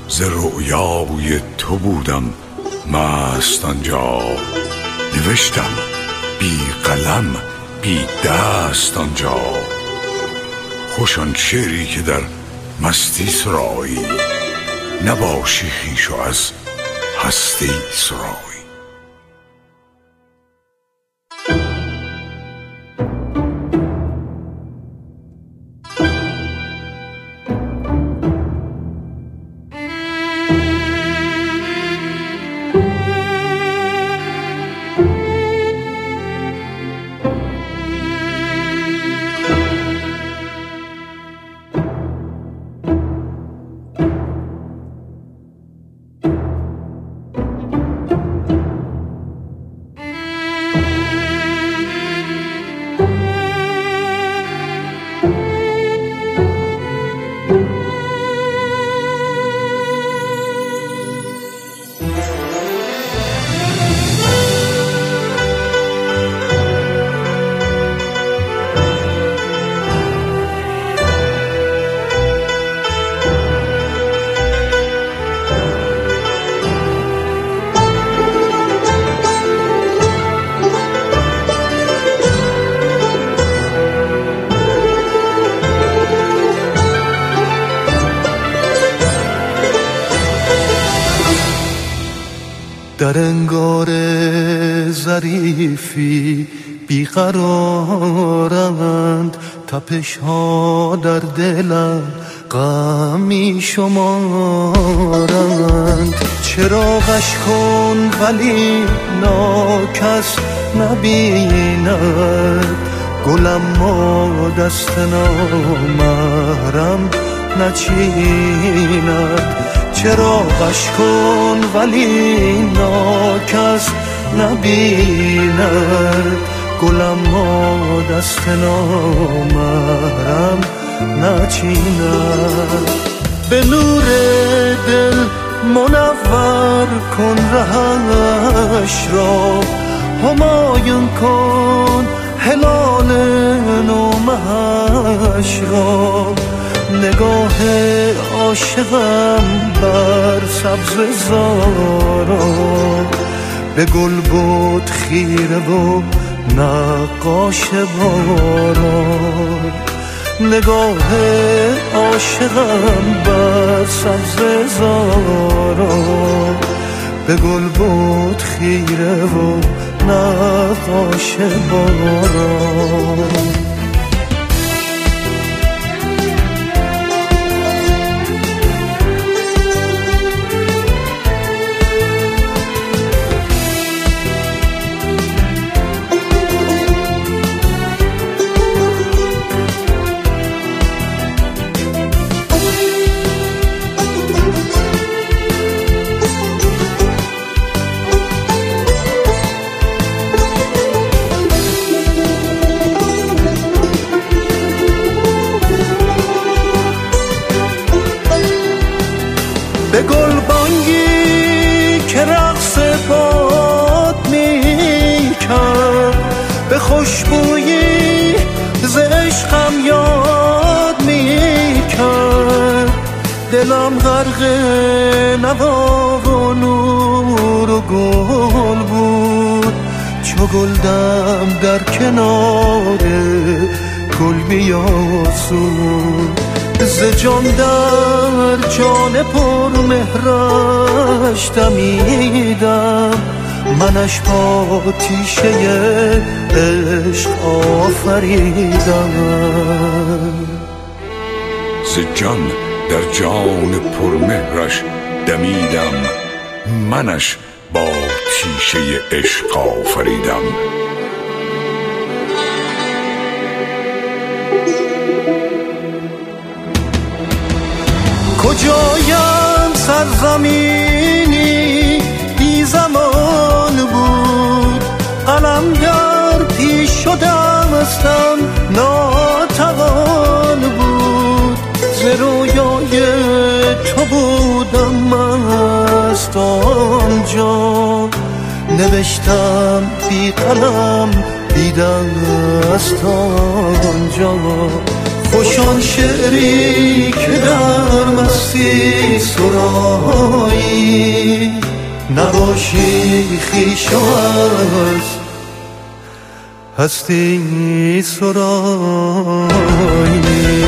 ز رؤیای تو بودم مست آنجا، نوشتم بی قلم بی دست آنجا. خوش آن شعری که در مستی سرایی، نباشی خویش و از هستی سرایی. در انگار ظریفی بیقرارند، تپش ها در دلم غمی شمارند. چراغش کن ولی ناکس نبیند، گلم ما دست نامحرم نچیند. چراغش کن ولی ناکس نبیند، گلم ما دست نامحرم نچیند. به نور دل منور کن رهش را، همایون کن هلال نومهش را. نگاه عاشقم بر سبز زارا، به گل بود خیره و نقاش باران. نگاه عاشقم بر سبز زارا، به گل بود خیره و نقاش باران. به گلبانگی که رقص باد می کرد، به خوشبویی ز عشقم یاد می کرد. دلم غرق نوا و نور و گل بود، چو گلدم در کنار گل بیاسود. ز جان در جان پر مهرش دمیدم، منش با تیشه عشق آفریدم. ز جان در جان پر مهرش دمیدم، منش با تیشه عشق آفریدم. کجایم سرزمینی بی زمان بود، قلم در پیش شدمستم ناتوان بود. ز رویای تو بودم مست آنجا، نوشتم بی قلم بی دست آنجا. خوشان شعری که در مستی سرایی نباشی خویش از هستی سرایی